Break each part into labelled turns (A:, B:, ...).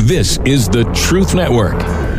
A: This is the Truth Network.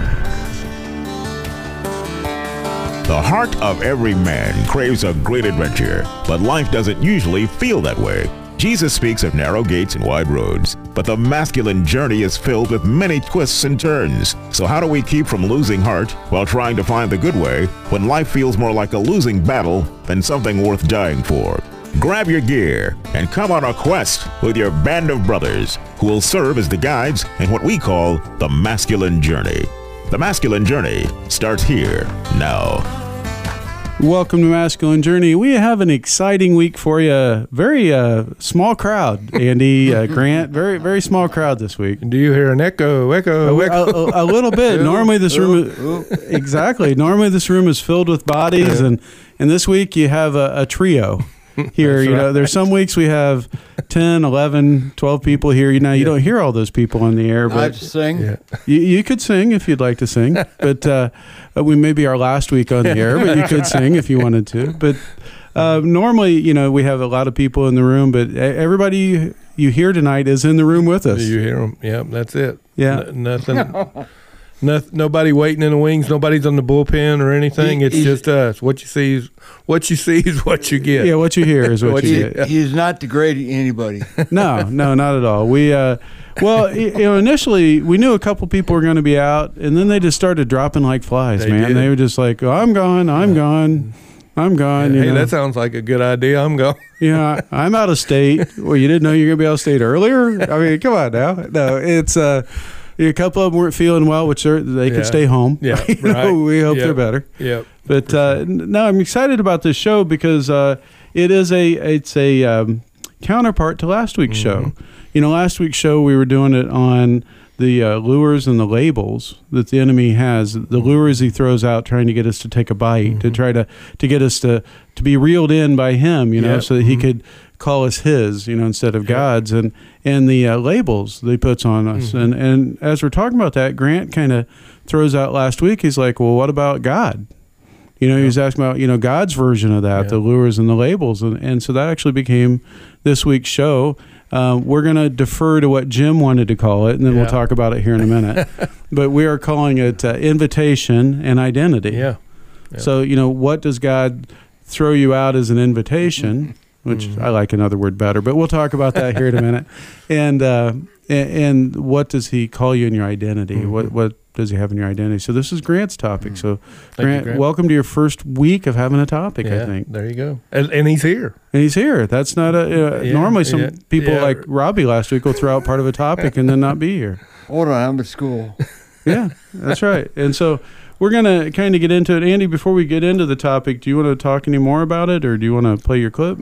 B: The heart of every man craves a great adventure, but life doesn't usually feel that way. Jesus speaks of narrow gates and wide roads, but the masculine journey is filled with many twists and turns. So how do we keep from losing heart while trying to find the good way when life feels more like a losing battle than something worth dying for? Grab your gear and come on a quest with your band of brothers who will serve as the guides in what we call the masculine journey. The masculine journey starts here now.
C: Welcome to Masculine Journey. We have an exciting week for you. Very small crowd, Andy, Grant. Very, very small crowd this week.
D: Do you hear an echo?
C: A little bit. Normally this room, exactly. Normally this room is filled with bodies, and this week you have a trio here. You know, there's some weeks we have 10, 11, 12 people here. You don't hear all those people on the air. But
E: I'd sing.
D: Yeah.
C: You could sing if you'd like to sing, but we may be our last week on the air, but you could sing if you wanted to. But normally, we have a lot of people in the room, but everybody you hear tonight is in the room with us.
D: You hear them. Yep, that's it.
C: Yeah.
D: Nothing. Nobody waiting in the wings. Nobody's on the bullpen or anything. It's just us. What you see is what you get.
C: Yeah, what you hear is what you get.
E: He's not degrading anybody.
C: No, not at all. We initially we knew a couple people were going to be out, and then they just started dropping like flies. They were just like, "Oh, I'm gone.
D: Hey, that sounds like a good idea. I'm gone.
C: Yeah, I'm out of state. Well, you didn't know you were going to be out of state earlier? I mean, come on now. No, it's a couple of them weren't feeling well, which they could stay home.
D: Yeah, right.
C: We hope they're better.
D: Yeah.
C: But no, I'm excited about this show because it's a counterpart to last week's show. Last week's show we were doing it on the lures and the labels that the enemy has. The lures he throws out trying to get us to take a bite, to try to get us to be reeled in by him, so that he could call us his, instead of God's, and the labels they puts on us. And as we're talking about that, Grant kind of throws out last week, he's like, well, what about God? He was asking about, God's version of that, the lures and the labels. And so that actually became this week's show. We're going to defer to what Jim wanted to call it, and then we'll talk about it here in a minute. But we are calling it invitation and identity.
D: Yeah.
C: So, what does God throw you out as an invitation? Which I like another word better, but we'll talk about that here in a minute. And what does he call you in your identity? What does he have in your identity? So this is Grant's topic. So Grant, welcome to your first week of having a topic, I think.
D: There you go. And he's here.
C: And he's here. That's not normally some people like Robbie last week will throw out part of a topic and then not be here.
E: Hold on, I'm at school.
C: Yeah, that's right. And so we're going to kind of get into it. Andy, before we get into the topic, do you want to talk any more about it, or do you want to play your clip?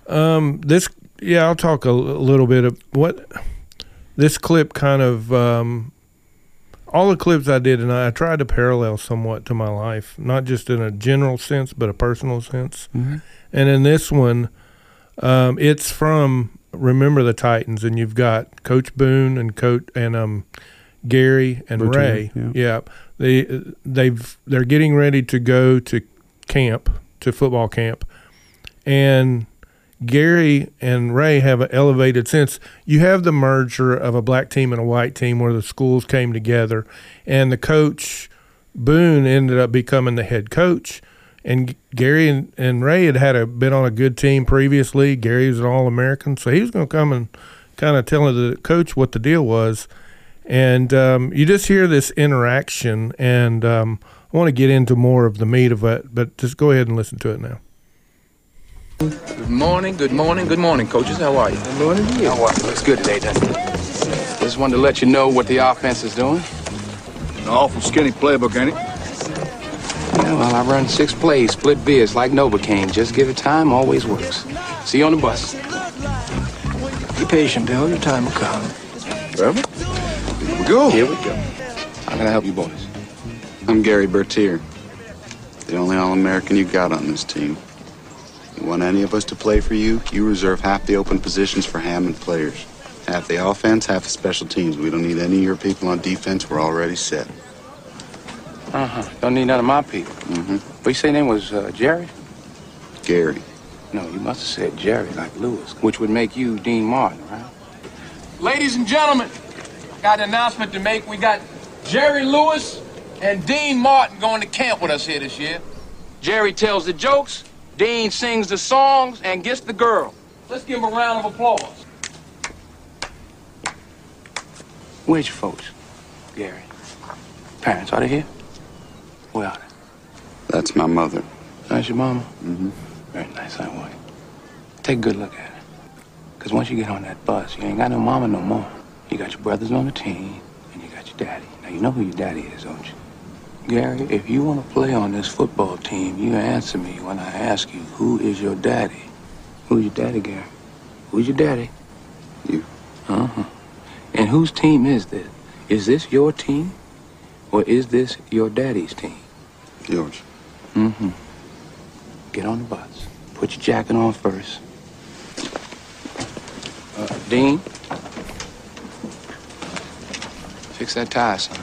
D: I'll talk a little bit of what this clip kind of, all the clips I did, and I tried to parallel somewhat to my life, not just in a general sense, but a personal sense. And in this one, it's from Remember the Titans, and you've got Coach Boone and Gary and
C: Bertier,
D: Ray. They're getting ready to go to football camp, and Gary and Ray have an elevated sense. You have the merger of a black team and a white team where the schools came together, and the coach, Boone, ended up becoming the head coach. And Gary and Ray had been on a good team previously. Gary was an All-American, so he was going to come and kind of tell the coach what the deal was. And you just hear this interaction, and I want to get into more of the meat of it, but just go ahead and listen to it now.
F: Good morning, coaches. How are you?
E: Good morning to you.
F: How are you? Looks good today, doesn't it? Just wanted to let you know what the offense is doing.
G: An awful skinny playbook, ain't it?
F: Yeah, well, I run 6 plays, split vids like Novocaine. Just give it time, always works. See you on the bus.
E: Be patient, Bill. Your time will come.
G: Trevor? Here we go.
F: Here we go. How can I help you boys?
H: I'm Gary Bertier, the only All-American you got on this team. You want any of us to play for you, you reserve half the open positions for Hammond players. Half the offense, half the special teams. We don't need any of your people on defense. We're already set.
F: Don't need none of my people. What you say your name was, Jerry?
H: Gary.
F: No, you must have said Jerry like Lewis, which would make you Dean Martin, right?
I: Ladies and gentlemen,
F: got an announcement to make. We got Jerry Lewis and Dean Martin going to camp with us here this year. Jerry tells the jokes, Dean sings the songs, and gets the girl. Let's give him a round of applause. Where's your folks, Gary? Parents, are they here? Where are they?
H: That's my mother.
F: That's your mama?
H: Mm-hmm.
F: Very nice, I want. Take a good look at her. Because once you get on that bus, you ain't got no mama no more. You got your brothers on the team, and you got your daddy. Now, you know who your daddy is, don't you? Gary, if you want to play on this football team, you answer me when I ask you, who is your daddy? Who's your daddy, Gary? Who's your daddy?
H: You.
F: Uh-huh. And whose team is this? Is this your team? Or is this your daddy's team?
H: Yours.
F: Mm-hmm. Get on the bus. Put your jacket on first. Dean? Fix that tie, son.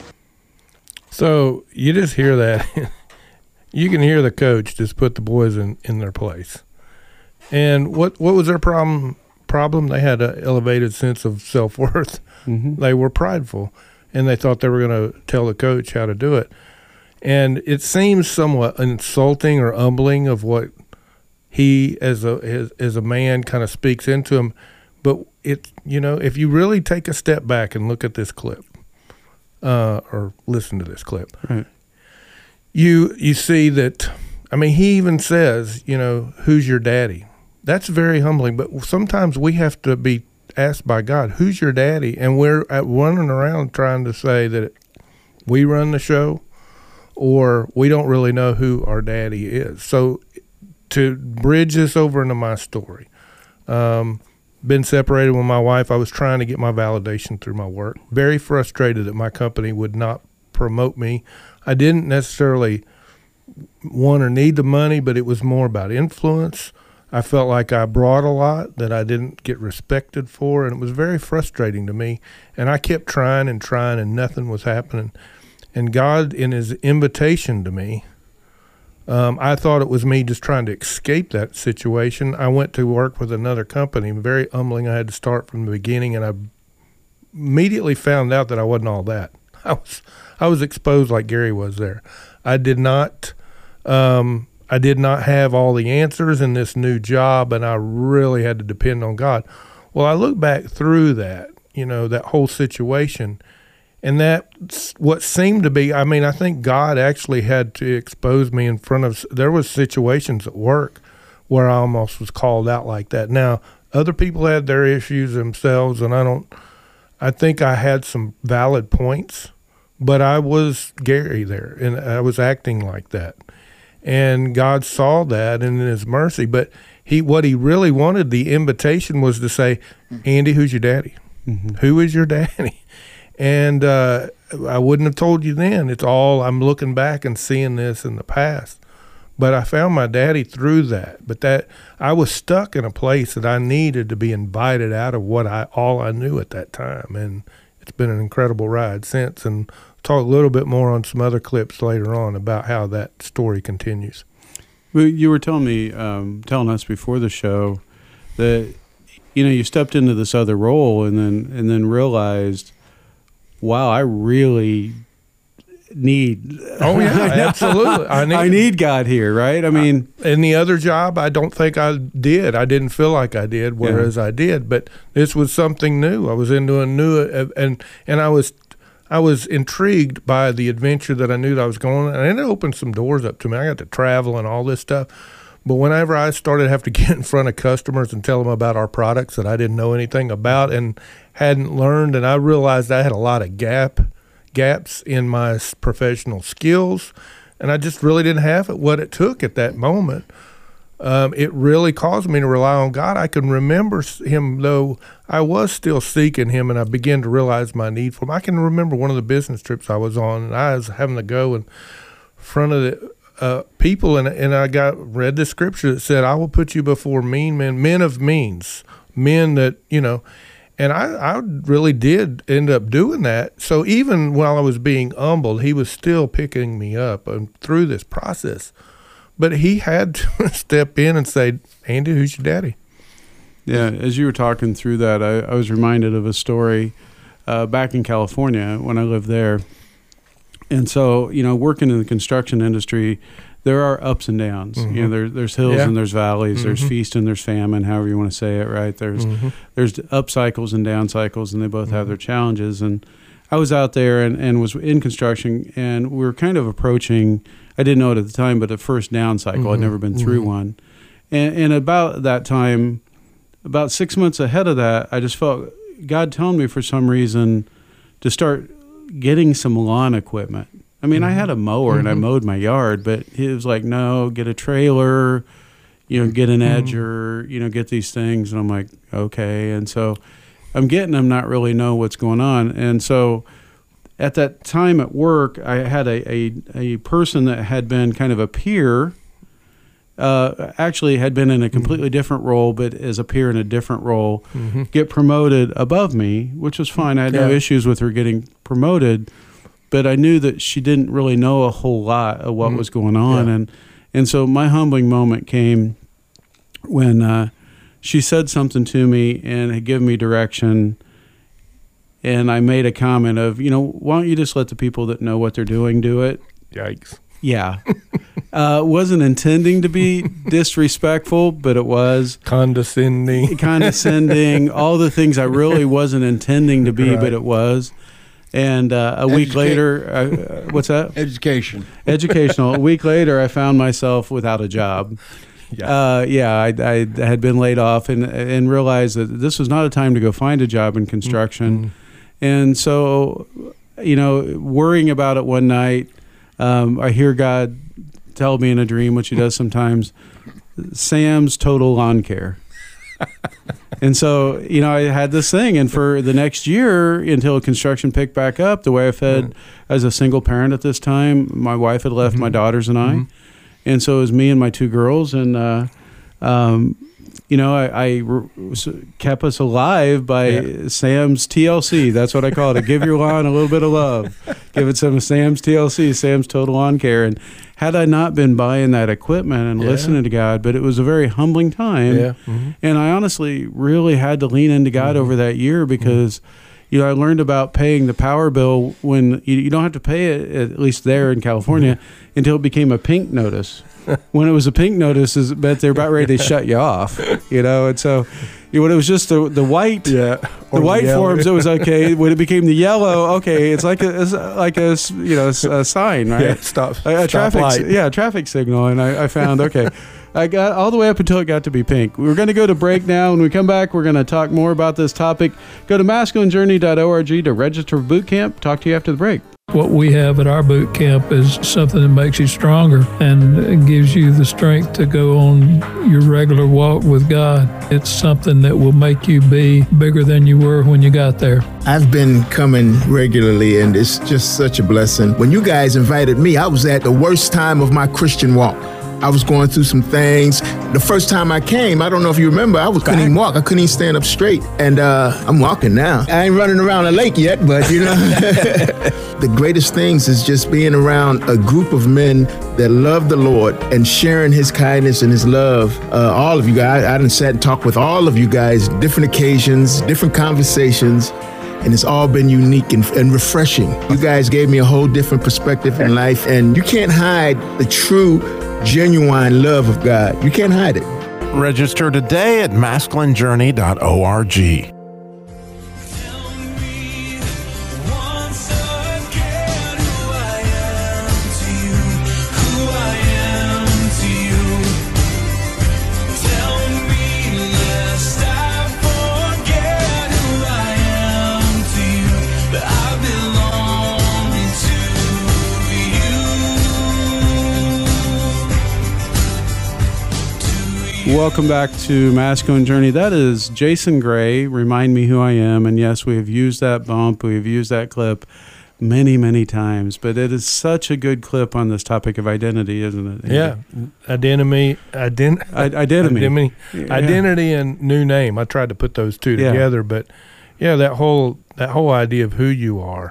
D: So you just hear that. You can hear the coach just put the boys in their place. And what was their problem? They had an elevated sense of self-worth.
C: Mm-hmm.
D: They were prideful, and they thought they were going to tell the coach how to do it. And it seems somewhat insulting or humbling of what he, as a man, kind of speaks into him. But if you really take a step back and look at this clip, or listen to this clip,
C: right,
D: you see that. I mean, he even says, who's your daddy? That's very humbling. But sometimes we have to be asked by God, who's your daddy? And we're running around trying to say that we run the show, or we don't really know who our daddy is. So to bridge this over into my story, been separated with my wife. I was trying to get my validation through my work. Very frustrated that my company would not promote me. I didn't necessarily want or need the money, but it was more about influence. I felt like I brought a lot that I didn't get respected for, and it was very frustrating to me. And I kept trying, and nothing was happening. And God, in his invitation to me, I thought it was me just trying to escape that situation. I went to work with another company, very humbling. I had to start from the beginning, and I immediately found out that I wasn't all that. I was exposed like Gary was there. I did not have all the answers in this new job, and I really had to depend on God. Well, I look back through that, that whole situation, and that's what seemed to be, I think God actually had to expose me in front of, there was situations at work where I almost was called out like that. Now, other people had their issues themselves, and I think I had some valid points, but I was Gary there, and I was acting like that. And God saw that in his mercy, but what he really wanted, the invitation was to say, Andy, who's your daddy? Mm-hmm. Who is your daddy? And I wouldn't have told you then. It's all, I'm looking back and seeing this in the past. But I found my daddy through that. But that I was stuck in a place that I needed to be invited out of all I knew at that time. And it's been an incredible ride since. And talk a little bit more on some other clips later on about how that story continues.
C: Well, you were telling us before the show that you stepped into this other role and then realized, wow, I really need.
D: Oh yeah, absolutely.
C: I need God here, right? I mean,
D: in the other job, I don't think I did. I didn't feel like I did, whereas I did. But this was something new. I was into a new, and I was intrigued by the adventure that I knew that I was going on, and it opened some doors up to me. I got to travel and all this stuff. But whenever I started to have to get in front of customers and tell them about our products that I didn't know anything about and hadn't learned, and I realized I had a lot of gaps in my professional skills, and I just really didn't have what it took at that moment. It really caused me to rely on God. I can remember him, though I was still seeking him, and I began to realize my need for him. I can remember one of the business trips I was on, and I was having to go in front of the people, and I read the scripture that said, I will put you before men of means, men that, and I really did end up doing that. So even while I was being humbled, he was still picking me up through this process. But he had to step in and say, Andy, who's your daddy?
C: Yeah, as you were talking through that, I was reminded of a story back in California when I lived there. And so, working in the construction industry, there are ups and downs.
D: Mm-hmm.
C: There's hills and there's valleys.
D: Mm-hmm.
C: There's feast and there's famine, however you want to say it, right? There's up cycles and down cycles, and they both have their challenges. And I was out there and was in construction, and we were kind of approaching, I didn't know it at the time, but the first down cycle. I'd never been through one. And about that time, about 6 months ahead of that, I just felt God telling me for some reason to start getting some lawn equipment. I mean, I had a mower and I mowed my yard, but he was like, no, get a trailer, get an edger, get these things. And I'm like, okay. And so I'm getting them, not really know what's going on. And so at that time at work, I had a person that had been kind of a peer, actually had been in a completely different role, but as a peer in a different role, get promoted above me, which was fine. I had no issues with her getting promoted, but I knew that she didn't really know a whole lot of what was going on. And so my humbling moment came when she said something to me and had given me direction, and I made a comment of, why don't you just let the people that know what they're doing do it?
D: Yikes.
C: Yeah. Wasn't intending to be disrespectful, but it was.
D: Condescending,
C: all the things I really wasn't intending to be, but it was. And a week later, what's that? Educational. A week later, I found myself without a job. I had been laid off and realized that this was not a time to go find a job in construction. And so, worrying about it one night, I hear God tell me in a dream, which he does sometimes, Sam's Total Lawn Care. And so, I had this thing, and for the next year until construction picked back up, the way I fed as a single parent at this time, my wife had left my daughters and I, and so it was me and my two girls, and I kept us alive by Sam's TLC. That's what I call it. Give your lawn a little bit of love. Give it some Sam's TLC, Sam's Total Lawn Care. And had I not been buying that equipment and listening to God, but it was a very humbling time. And I honestly really had to lean into God over that year because, I learned about paying the power bill when you don't have to pay it, at least there in California, until it became a pink notice. When it was a pink notice, it meant they're about ready to shut you off, and so when it was just the white, the white forms, it was okay. When it became the yellow, okay, it's like a sign, right?
D: Yeah, stop
C: traffic
D: light.
C: Traffic signal, and I found okay. I got all the way up until it got to be pink. We're going to go to break now. When we come back, we're going to talk more about this topic. Go to masculinejourney.org to register for boot camp. Talk to you after the break.
I: What we have at our boot camp is something that makes you stronger and gives you the strength to go on your regular walk with God. It's something that will make you be bigger than you were when you got there.
J: I've been coming regularly, and it's just such a blessing. When you guys invited me, I was at the worst time of my Christian walk. I was going through some things. The first time I came, I don't know if you remember, I couldn't even walk. I couldn't even stand up straight. And I'm walking now. I ain't running around a lake yet, but The greatest things is just being around a group of men that love the Lord and sharing his kindness and his love. All of you guys, I done sat and talked with all of you guys, different occasions, different conversations. And it's all been unique and refreshing. You guys gave me a whole different perspective in life, and you can't hide the true, genuine love of God. You can't hide it.
K: Register today at masculinejourney.org.
C: Welcome back to Masculine Journey. That is Jason Gray, Remind Me Who I Am. And yes, we have used that bump. We have used that clip many, many times. But it is such a good clip on this topic of identity, isn't it?
D: Yeah. Identity and new name. I tried to put those two together. But, yeah, that whole idea of who you are,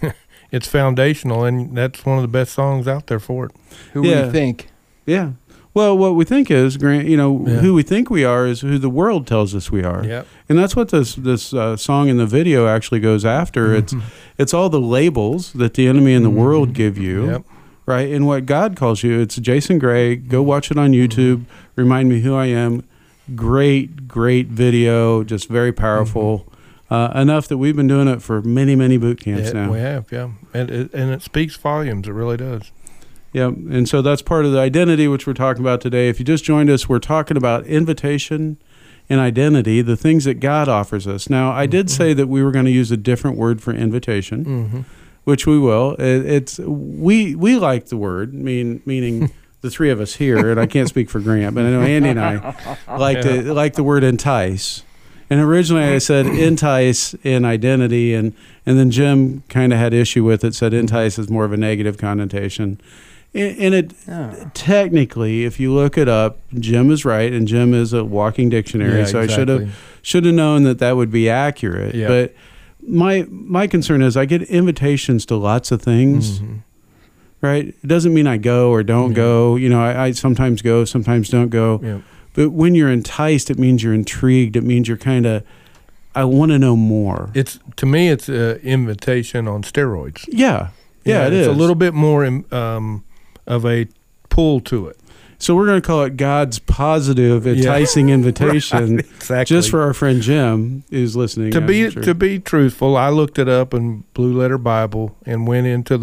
D: it's foundational. And that's one of the best songs out there for it.
L: Who do you think?
C: Yeah. Well, what we think is, Grant, who we think we are is who the world tells us we are.
D: Yep.
C: And that's what this song in the video actually goes after.
D: Mm-hmm.
C: It's all the labels that the enemy and the world give you,
D: Yep.
C: right? And what God calls you. It's Jason Gray. Go watch it on YouTube. Remind Me Who I Am. Great video. Just very powerful. Enough that we've been doing it for many, many boot camps now.
D: We have, yeah. And it speaks volumes. It really does.
C: Yeah, and so that's part of the identity which we're talking about today. If you just joined us, we're talking about invitation and identity, the things that God offers us. Now, I did say that we were going to use a different word for invitation, which we will. We like the word, meaning the three of us here, and I can't speak for Grant, but I know Andy and I like the word entice. And originally I said entice in identity, and then Jim kind of had issue with it, said entice is more of a negative connotation. And it technically, if you look it up, Jim is right, and Jim is a walking dictionary.
D: Yeah,
C: so
D: exactly.
C: I should have known that would be accurate.
D: Yeah.
C: But my concern is I get invitations to lots of things. Right? It doesn't mean I go or don't go. I sometimes go, sometimes don't go.
D: Yeah.
C: But when you're enticed, it means you're intrigued. It means you're kind of, I want to know more.
D: To me, it's an invitation on steroids.
C: Yeah, it is.
D: It's a little bit more of a pull to it.
C: So we're going to call it God's positive, enticing invitation.
D: Right, exactly.
C: Just for our friend Jim who's listening.
D: To be truthful, I looked it up in Blue Letter Bible and went into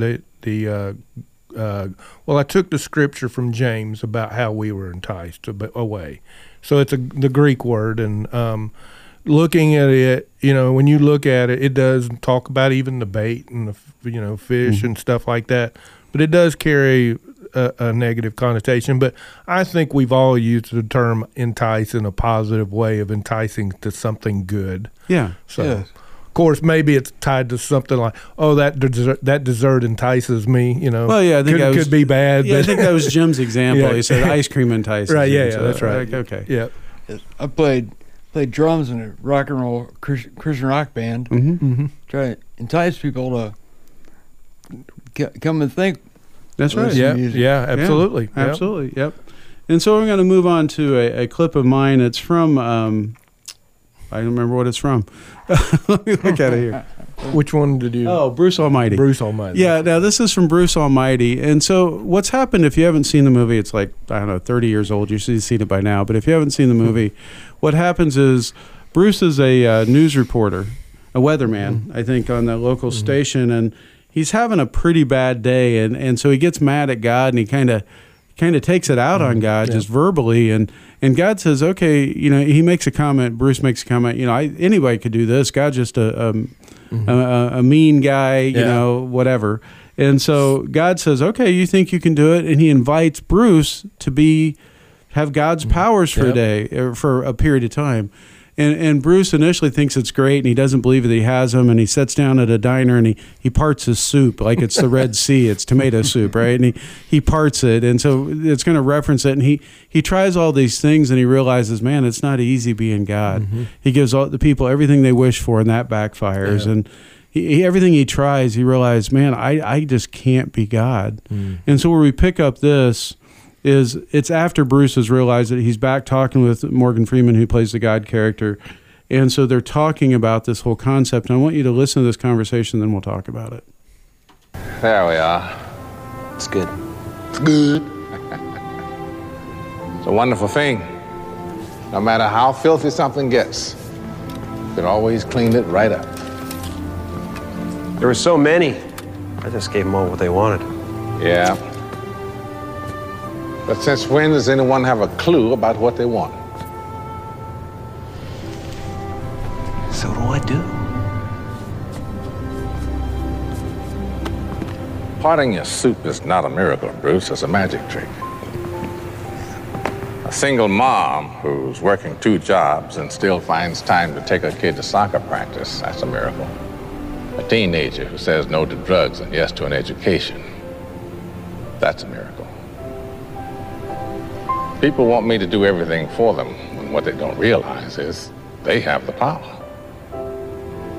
D: I took the scripture from James about how we were enticed away. So it's the Greek word, and looking at it, when you look at it, it does talk about even the bait and the fish and stuff like that, but it does carry a negative connotation. But I think we've all used the term entice in a positive way of enticing to something good.
C: Yeah.
D: So. Yes. Of course, maybe it's tied to something like, that dessert entices me.
C: Well, yeah, I think
D: could be bad.
C: Yeah,
D: but
C: I think that was Jim's example.
D: Yeah.
C: He said ice cream entices.
D: Right.
C: you.
D: Yeah.
C: So,
D: That's right.
C: Okay.
D: Yeah.
L: I played drums in a rock and roll Christian rock band. Try to entice people to come and think.
C: That's right.
D: Yeah. Absolutely.
C: Yeah, absolutely. Yep. And so we're going to move on to a clip of mine. It's from. I don't remember what it's from. Let me look at it here.
D: Which one did you?
C: Oh, Bruce Almighty.
D: Bruce Almighty.
C: Yeah, now this is from Bruce Almighty. And so what's happened, if you haven't seen the movie, it's like, 30 years old. You should have seen it by now. But if you haven't seen the movie, what happens is Bruce is a news reporter, a weatherman, I think, on the local station. And he's having a pretty bad day. And so he gets mad at God, and he kind of takes it out on God just verbally. And God says, okay, he makes a comment. Bruce makes a comment. Anybody could do this. God's just a mean guy, whatever. And so God says, okay, you think you can do it? And he invites Bruce to have God's powers for a day, or for a period of time. And Bruce initially thinks it's great, and he doesn't believe that he has them, and he sits down at a diner, and he parts his soup like it's the Red Sea. It's tomato soup, right? And he parts it, and so it's going to reference it, and he tries all these things, and he realizes, man, it's not easy being God. He gives all the people everything they wish for, and that backfires. And everything he tries, he realizes, man, I just can't be God. And so where we pick up this is it's after Bruce has realized that he's back talking with Morgan Freeman, who plays the God character. And so they're talking about this whole concept. And I want you to listen to this conversation, then we'll talk about it.
M: There we are.
E: It's good.
M: It's good. It's a wonderful thing. No matter how filthy something gets, you can always clean it right up.
N: There were so many. I just gave them all what they wanted.
M: Yeah. But since when does anyone have a clue about what they want?
E: So what do I do?
M: Parting your soup is not a miracle, Bruce. It's a magic trick. A single mom who's working 2 jobs and still finds time to take her kid to soccer practice, that's a miracle. A teenager who says no to drugs and yes to an education, that's a miracle. People want me to do everything for them, when what they don't realize is they have the power.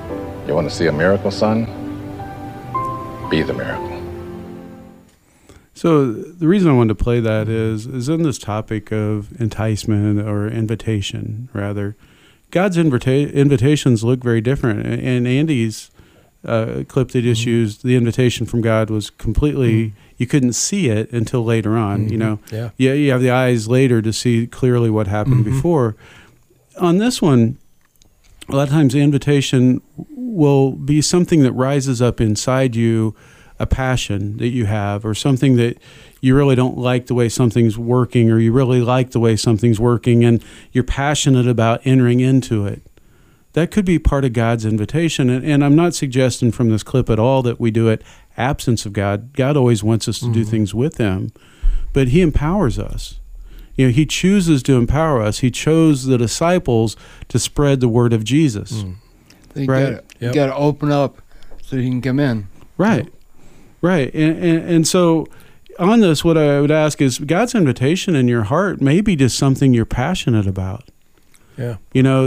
M: You want to see a miracle, son? Be the miracle.
C: So the reason I wanted to play that is in this topic of enticement or invitation, rather, God's invitations look very different. And Andy's clip they just used, the invitation from God was completely, you couldn't see it until later on. You know, you have the eyes later to see clearly what happened before. On this one, a lot of times the invitation will be something that rises up inside you, a passion that you have, or something that you really don't like the way something's working, or you really like the way something's working, and you're passionate about entering into it. That could be part of God's invitation. And I'm not suggesting from this clip at all that we do it absence of God. God always wants us to do things with Him, but He empowers us. You know, He chooses to empower us. He chose the disciples to spread the word of Jesus.
L: You got to open up so He can come in.
C: Right. Right. And so on this, what I would ask is God's invitation in your heart may be just something you're passionate about.
D: Yeah.
C: You know,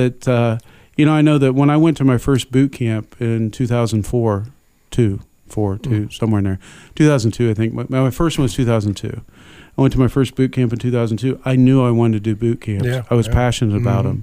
C: I know that when I went to my first boot camp in 2004, somewhere in there, 2002, I think. My first one was 2002. I went to my first boot camp in 2002. I knew I wanted to do boot camps.
D: Yeah,
C: I was passionate about them.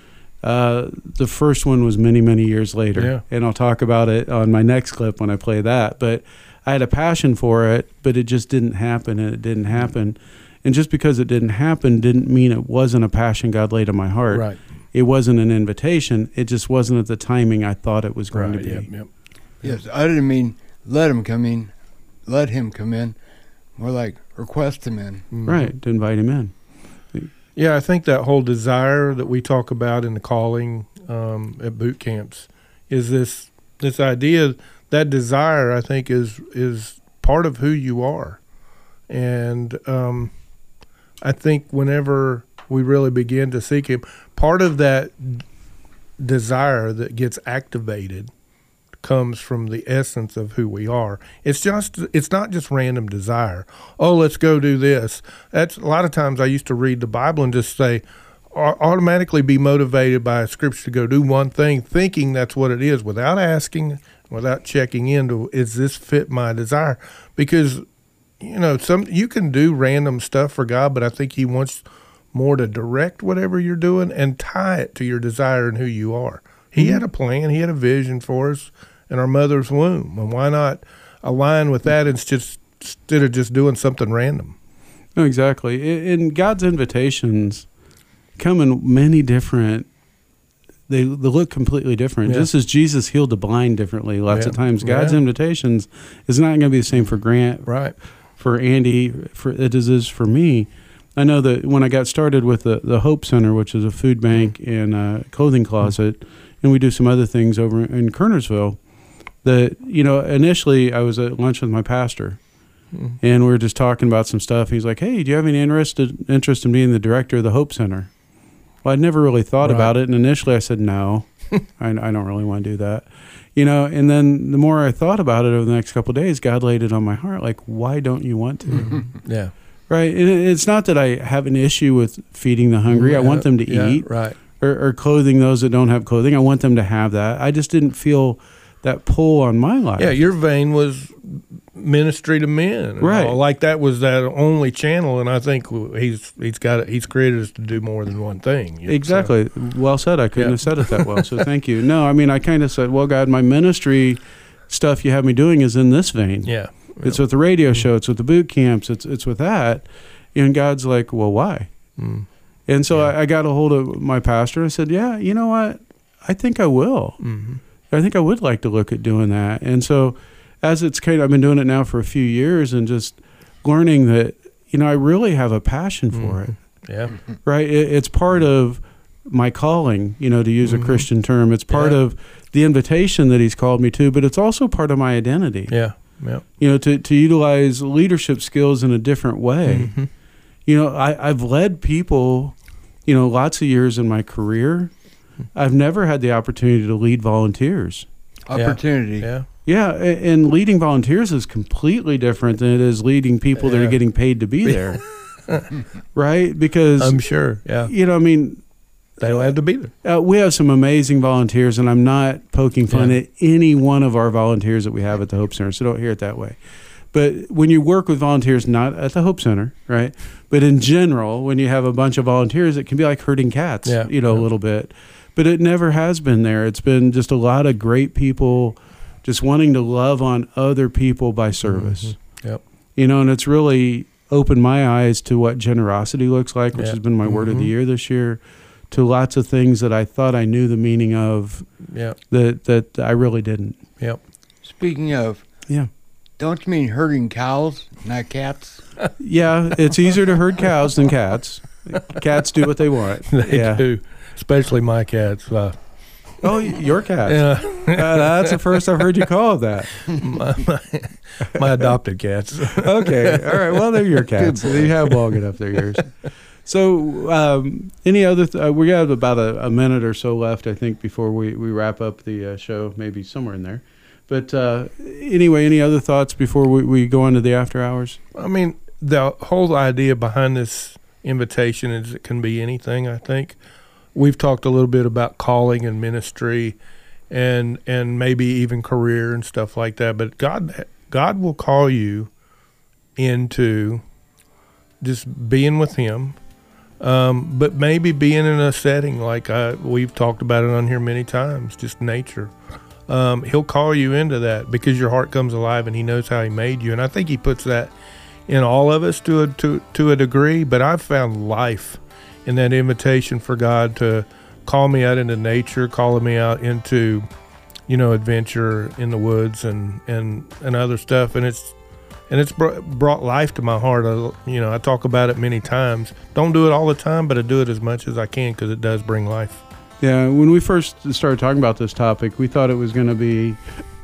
C: The first one was many, many years later, and I'll talk about it on my next clip when I play that. But I had a passion for it, but it just didn't happen, and it didn't happen. And just because it didn't happen didn't mean it wasn't a passion God laid on my heart.
D: Right.
C: It wasn't an invitation. It just wasn't at the timing I thought it was going to be.
L: Yes, I didn't mean let him come in. Let him come in. More like request him in.
C: Right, to invite him in.
D: Yeah, I think that whole desire that we talk about in the calling at boot camps is this idea. That desire, I think, is part of who you are. And I think whenever we really begin to seek Him, part of that desire that gets activated comes from the essence of who we are. It's not just random desire. Oh, let's go do this. That's a lot of times I used to read the Bible and just say, automatically be motivated by a scripture to go do one thing, thinking that's what it is, without asking, without checking into, is this fit my desire? Because you can do random stuff for God, but I think He wants more to direct whatever you're doing and tie it to your desire and who you are. He had a plan. He had a vision for us in our mother's womb. And why not align with that instead of just doing something random?
C: No, exactly. And God's invitations come in many different, they look completely different.
D: Yeah.
C: Just as Jesus healed the blind differently lots of times, God's invitations is not going to be the same for Grant,
D: right,
C: for Andy, it is for me. I know that when I got started with the Hope Center, which is a food bank and a clothing closet, and we do some other things over in Kernersville, that, initially I was at lunch with my pastor, and we were just talking about some stuff. He's like, hey, do you have any interest in being the director of the Hope Center? Well, I'd never really thought about it, and initially I said, no, I don't really want to do that. And then the more I thought about it over the next couple of days, God laid it on my heart, like, why don't you want to?
D: Yeah.
C: Right. And it's not that I have an issue with feeding the hungry. I want them to eat.
D: Right.
C: Or clothing those that don't have clothing. I want them to have that. I just didn't feel that pull on my life.
D: Yeah, your vein was ministry to men.
C: Right.
D: Like that was that only channel, and I think he's created us to do more than one thing.
C: Exactly. So. Well said. I couldn't have said it that well, so thank you. No, I mean, I kind of said, well, God, my ministry stuff you have me doing is in this vein.
D: Yeah.
C: It's with the radio show. It's with the boot camps. It's with that. And God's like, well, why? And so I got a hold of my pastor. I said, yeah, you know what? I think I will. I think I would like to look at doing that. And so as I've been doing it now for a few years and just learning that, I really have a passion for it.
D: Yeah.
C: Right? It's part of my calling, to use a Christian term. It's part of the invitation that He's called me to, but it's also part of my identity.
D: Yeah. Yeah.
C: To utilize leadership skills in a different way. I've led people, lots of years in my career. I've never had the opportunity to lead volunteers.
L: Opportunity.
D: Yeah.
C: Yeah, and leading volunteers is completely different than it is leading people that are getting paid to be there. Right? Because
D: I'm sure. Yeah.
C: They
D: don't have to be there.
C: We have some amazing volunteers, and I'm not poking fun at any one of our volunteers that we have at the Hope Center, so don't hear it that way. But when you work with volunteers, not at the Hope Center, right? But in general, when you have a bunch of volunteers, it can be like herding cats, a little bit. But it never has been there. It's been just a lot of great people just wanting to love on other people by service.
D: Mm-hmm. Yep.
C: And it's really opened my eyes to what generosity looks like, which has been my word of the year this year, to lots of things that I thought I knew the meaning of that I really didn't.
D: Yep.
L: Speaking of, don't you mean herding cows, not cats?
C: Yeah, it's easier to herd cows than cats. Cats do what they want.
D: They do, especially my cats.
C: Oh, your cats.
D: Yeah.
C: That's the first I've heard you call it that.
D: My adopted cats.
C: Okay. All right. Well, they're your cats. You have long enough. They're yours. So any other we got about a minute or so left, I think, before we wrap up the show, maybe somewhere in there. But anyway, any other thoughts before we go into the after hours?
D: I mean, the whole idea behind this invitation is it can be anything, I think. We've talked a little bit about calling and ministry and maybe even career and stuff like that. But God will call you into just being with Him, but maybe being in a setting like we've talked about it on here many times, just nature. He'll call you into that because your heart comes alive and He knows how He made you. And I think He puts that in all of us to a degree. But I've found life in that invitation for God to call me out into nature, calling me out into, adventure in the woods and other stuff. And it's brought life to my heart. I talk about it many times. Don't do it all the time, but I do it as much as I can because it does bring life.
C: Yeah, when we first started talking about this topic, we thought it was going to be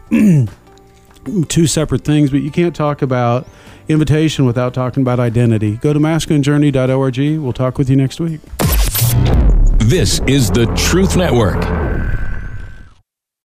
C: two separate things, but you can't talk about invitation without talking about identity. Go to masculinejourney.org. We'll talk with you next week.
A: This is the Truth Network.